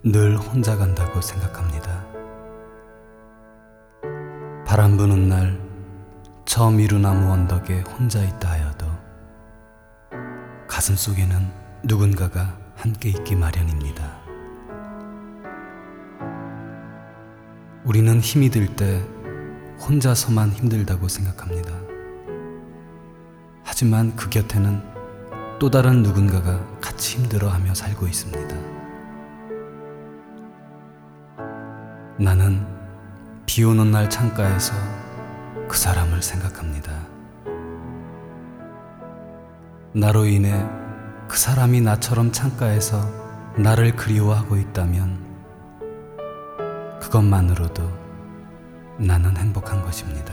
늘 혼자 간다고 생각합니다. 바람 부는 날 저 미루나무 언덕에 혼자 있다 하여도 가슴 속에는 누군가가 함께 있기 마련입니다. 우리는 힘이 들 때 혼자서만 힘들다고 생각합니다. 하지만 그 곁에는 또 다른 누군가가 같이 힘들어하며 살고 있습니다. 나는 비 오는 날 창가에서 그 사람을 생각합니다. 나로 인해 그 사람이 나처럼 창가에서 나를 그리워하고 있다면 그것만으로도 나는 행복한 것입니다.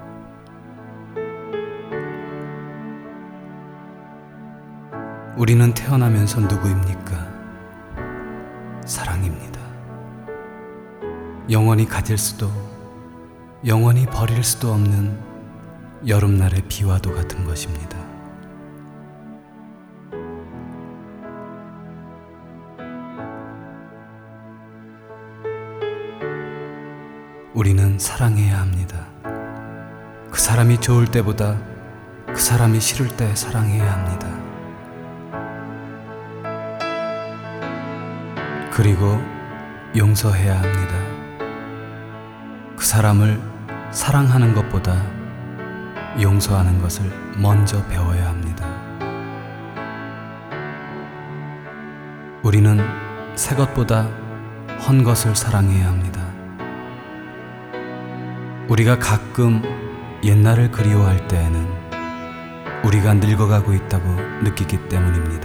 우리는 태어나면서 누구입니까? 사랑입니다. 영원히 가질 수도 영원히 버릴 수도 없는 여름날의 비와도 같은 것입니다. 우리는 사랑해야 합니다. 그 사람이 좋을 때보다 그 사람이 싫을 때 사랑해야 합니다. 그리고 용서해야 합니다. 그 사람을 사랑하는 것보다 용서하는 것을 먼저 배워야 합니다. 우리는 새 것보다 헌 것을 사랑해야 합니다. 우리가 가끔 옛날을 그리워할 때에는 우리가 늙어가고 있다고 느끼기 때문입니다.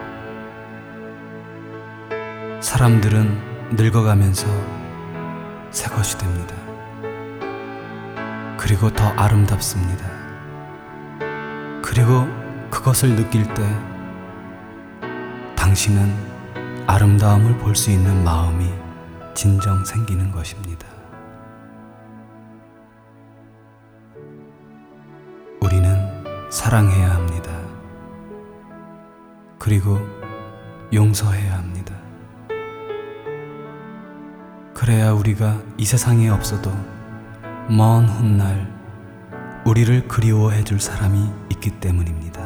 사람들은 늙어가면서 새 것이 됩니다. 그리고 더 아름답습니다. 그리고 그것을 느낄 때 당신은 아름다움을 볼 수 있는 마음이 진정 생기는 것입니다. 우리는 사랑해야 합니다. 그리고 용서해야 합니다. 그래야 우리가 이 세상에 없어도 먼 훗날 우리를 그리워해 줄 사람이 있기 때문입니다.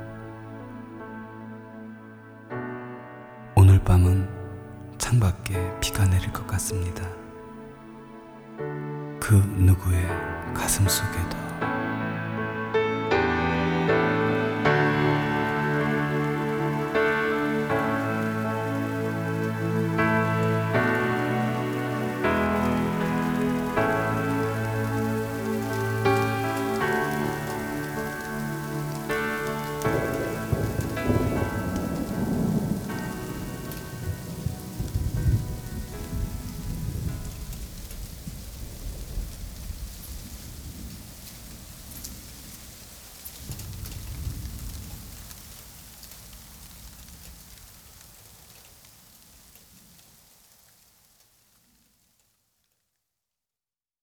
오늘 밤은 창밖에 비가 내릴 것 같습니다. 그 누구의 가슴 속에도